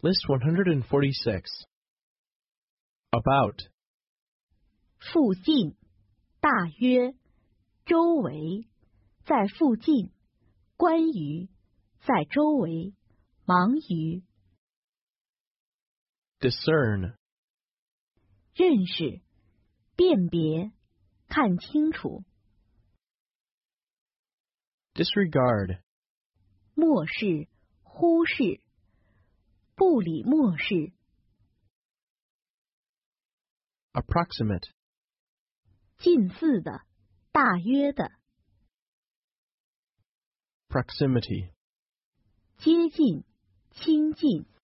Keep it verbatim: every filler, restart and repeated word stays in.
List one hundred forty-six. About. 附近，大约，周围，在附近，关于，在周围，忙于。 Discern. 认识，辨别，看清楚。 Disregard. 漠视，忽视，不理漠视。 Approximate. 近似的，大约的。 Proximity. 接近，亲近。